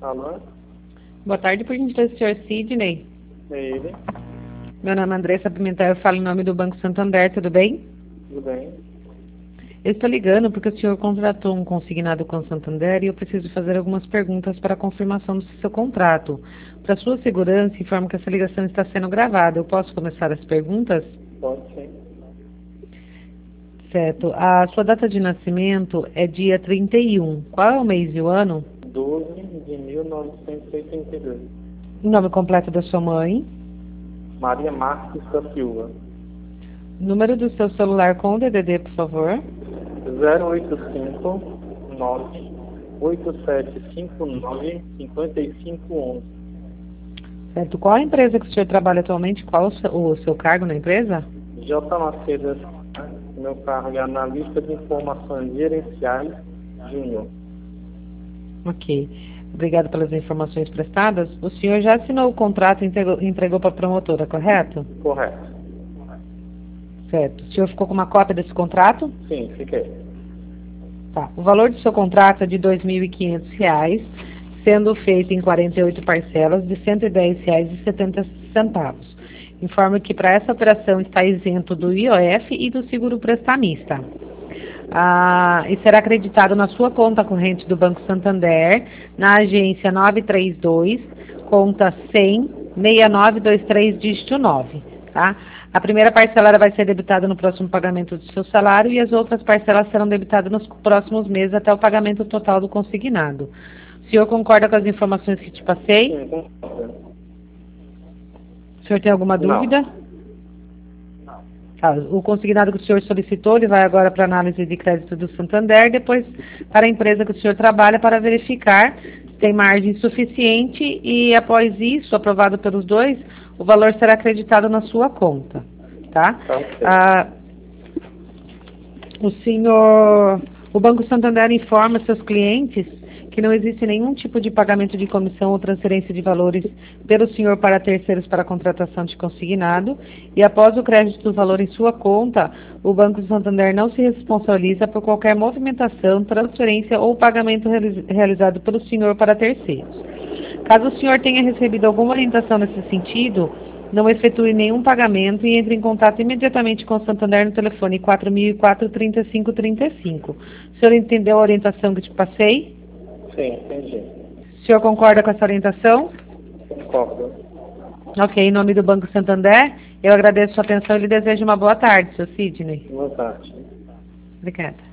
Alô? Boa tarde, por gentileza, senhor Sidney. É ele? Meu nome é Andressa Pimentel, eu falo em nome do Banco Santander, tudo bem? Tudo bem? Eu estou ligando porque o senhor contratou um consignado com o Santander e eu preciso fazer algumas perguntas para a confirmação do seu contrato. Para sua segurança, informo que essa ligação está sendo gravada. Eu posso começar as perguntas? Pode sim. Certo. A sua data de nascimento é dia 31. Qual é o mês e o ano? 12 de 1982. O nome completo da sua mãe? Maria Marques da Silva. Número do seu celular com o DDD, por favor. 085 8759 5511. Certo. Qual a empresa que o senhor trabalha atualmente? Qual o seu cargo na empresa? J. Macedo, meu cargo é analista de informações gerenciais júnior. Ok. Obrigada pelas informações prestadas. O senhor já assinou o contrato e entregou para a promotora, correto? Correto. Certo. O senhor ficou com uma cópia desse contrato? Sim, fiquei. Tá. O valor do seu contrato é de R$ 2.500, sendo feito em 48 parcelas de R$ 110,70. Informo que para essa operação está isento do IOF e do seguro prestamista. E será acreditado na sua conta corrente do Banco Santander, na agência 932, conta 100-6923, dígito 9, tá? A primeira parcela vai ser debitada no próximo pagamento do seu salário e as outras parcelas serão debitadas nos próximos meses até o pagamento total do consignado. O senhor concorda com as informações que te passei? Sim, concordo. O senhor tem alguma dúvida? Não. Tá, o consignado que o senhor solicitou, ele vai agora para a análise de crédito do Santander, depois para a empresa que o senhor trabalha para verificar se tem margem suficiente e após isso, aprovado pelos dois, o valor será acreditado na sua conta, tá? O Banco Santander informa seus clientes que não existe nenhum tipo de pagamento de comissão ou transferência de valores pelo senhor para terceiros para a contratação de consignado e após o crédito do valor em sua conta, o Banco Santander não se responsabiliza por qualquer movimentação, transferência ou pagamento realizado pelo senhor para terceiros. Caso o senhor tenha recebido alguma orientação nesse sentido, não efetue nenhum pagamento e entre em contato imediatamente com o Santander no telefone 4004-3535. O senhor entendeu a orientação que te passei? Sim, entendi. O senhor concorda com essa orientação? Concordo. Ok, em nome do Banco Santander, eu agradeço a sua atenção e lhe desejo uma boa tarde, seu Sidney. Boa tarde. Obrigada.